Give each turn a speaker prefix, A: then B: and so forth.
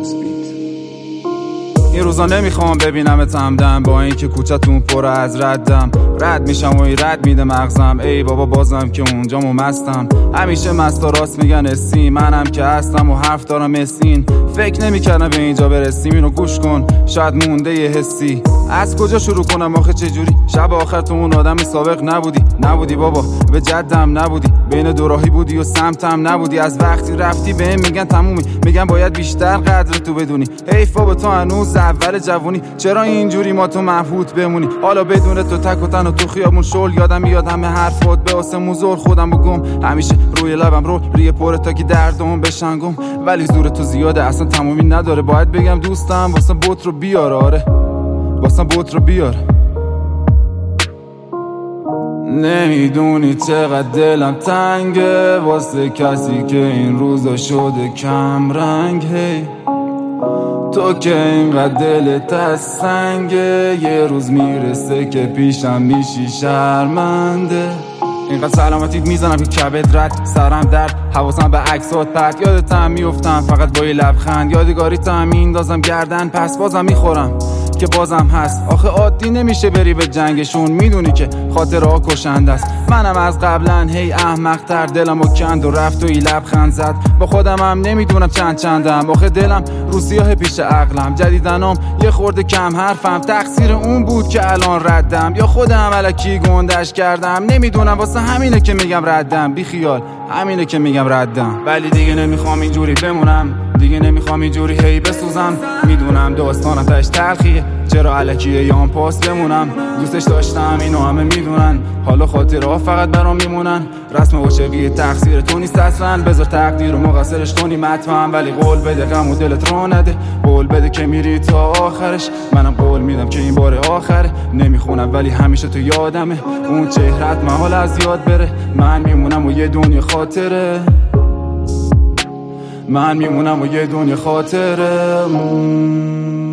A: این روزا نمیخوام ببینمت همدم، با اینکه کوچه‌تون پر از ردم. رد میشم و این رد میده مغزم، ای بابا بازم که اونجامو مستم. همیشه مست و راست میگن اسیم، منم که هستم و حرف دارم اسین. فکر نمیکردم به اینجا برسیم، اینو گوش کن شاید مونده یه حسی. از کجا شروع کنم آخه چجوری؟ شب آخر تو اون آدم سابق نبودی بابا، به جدم نبودی، بین دوراهی بودی و سمتم نبودی. از وقتی رفتی بهم میگن تمومی، میگن باید بیشتر قدر تو بدونی. حیف بابا تو هنوز اول جوونی، چرا اینجوری ما تو مبهوت بمونی؟ حالا بدون تو تک و تنها تو خیابون شل، یادم میاد همه حرفات به آسمون زور، خودم بگم همیشه روی لبم رو ریه پره تا که دردم بشنگم. ولی زور تو زیاده اصلا تمومی نداره، باید بگم دوستم واسه بوت رو بیار. آره واسه بوت رو بیار. نمیدونی چقدر دلم تنگه واسه کسی که این روزا شده کم رنگ. هی تو که اینقدر دلت از سنگه، یه روز میرسه که پیشم میشی شرمنده. اینقدر سلامتیت میزنم که کبد رد، سرم درد، حواسم به عکسات پرت. یادتم میفتم فقط با یه لبخند، یادگاریتم میندازم گردن پس بازم میخورم که بازم هست. آخه عادی نمیشه بری به جنگشون، میدونی که خاطرها کشنده است. منم از قبلا هی احمق تر دلمو کند و رفت و ای لبخند زد. با خودم هم نمیدونم چندم، آخه دلم رو سیاه پیش عقلم. جدیدنام یه خورده کم حرفم، تقصیر اون بود که الان ردم، یا خودم الکی گندش کردم. نمیدونم واسه همینه که میگم ردم، بی خیال همینه که میگم ردم. ولی دیگه نمیخوام اینجوری بمونم، دیگه نمیخوام اینجوری هی بسوزم. میدونم داستانم تاش تلخیه، چرا الکیه یام پاس بمونم. دوستش داشتم اینو همه میدونن، حالا خاطرها فقط برام میمونن. رسم عاشقی تقصیر تو نیست اصلا، بذار تقدیر و مقصرش کنیم حتما. ولی قول بده غم و دلت رو نده، قول بده که میری تا آخرش. منم قول میدم که این بار آخره، نمیخونم ولی همیشه تو یادمه. اون چهرت محال از یاد بره، من میمونم و یه دنیا خاطره، من میمونم و یه دنیا خاطره.